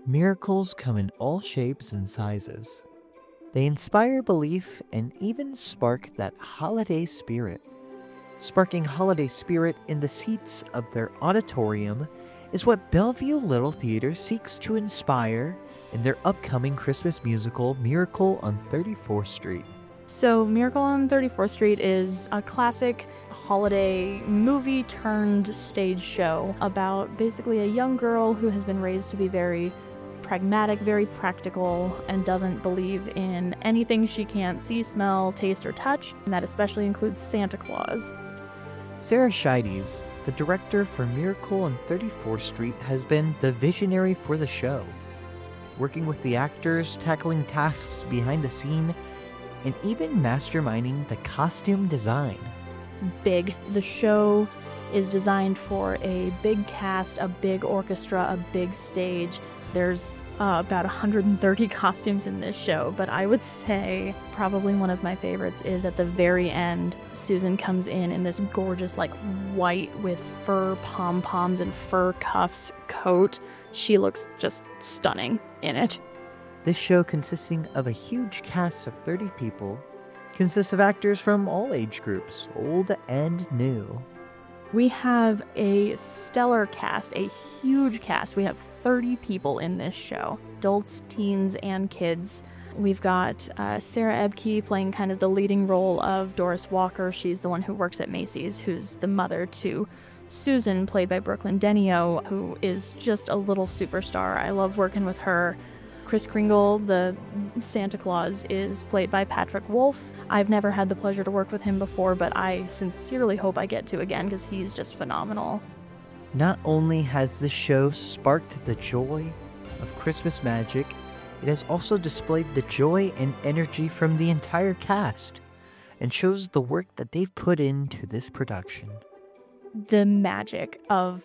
Miracles come in all shapes and sizes. They inspire belief and even spark that holiday spirit. Sparking holiday spirit in the seats of their auditorium is what Bellevue Little Theater seeks to inspire in their upcoming Christmas musical, Miracle on 34th Street. So, Miracle on 34th Street is a classic holiday movie turned stage show about basically a young girl who has been raised to be very pragmatic, very practical, and doesn't believe in anything she can't see, smell, taste, or touch, and that especially includes Santa Claus. Sarah Scheides, the director for Miracle on 34th Street, has been the visionary for the show, working with the actors, tackling tasks behind the scene, and even masterminding the costume design. Big. The show is designed for a big cast, a big orchestra, a big stage. There's about 130 costumes in this show, but I would say probably one of my favorites is at the very end. Susan comes in this gorgeous, white with fur pom-poms and fur cuffs coat. She looks just stunning in it. This show, consisting of a huge cast of 30 people, consists of actors from all age groups, old and new. We have a stellar cast, a huge cast. We have 30 people in this show, adults, teens, and kids. We've got Sarah Ebke playing kind of the leading role of Doris Walker. She's the one who works at Macy's, who's the mother to Susan, played by Brooklyn Denio, who is just a little superstar. I love working with her. Kris Kringle, the Santa Claus, is played by Patrick Wolf. I've never had the pleasure to work with him before, but I sincerely hope I get to again because he's just phenomenal. Not only has this show sparked the joy of Christmas magic, it has also displayed the joy and energy from the entire cast and shows the work that they've put into this production. The magic of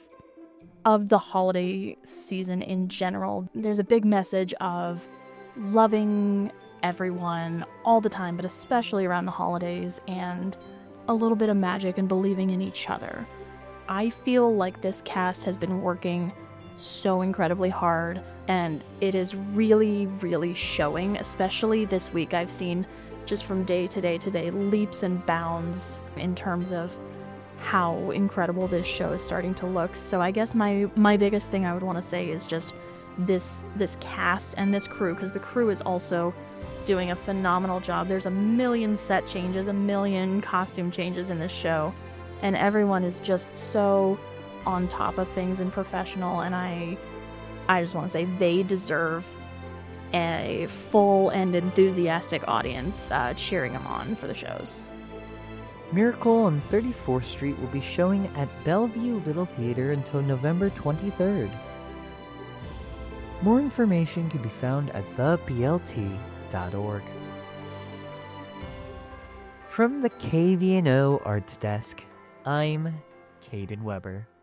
the holiday season in general. There's a big message of loving everyone all the time, but especially around the holidays, and a little bit of magic and believing in each other. I feel like this cast has been working so incredibly hard, and it is really, really showing, especially this week. I've seen just from day to day leaps and bounds in terms of how incredible this show is starting to look. So I guess my biggest thing I would want to say is just this cast and this crew, because the crew is also doing a phenomenal job. There's a million set changes, a million costume changes in this show, and everyone is just so on top of things and professional, and I just want to say they deserve a full and enthusiastic audience cheering them on for the shows. Miracle on 34th Street will be showing at Bellevue Little Theater until November 23rd. More information can be found at theblt.org. From the KVNO Arts Desk, I'm Caden Weber.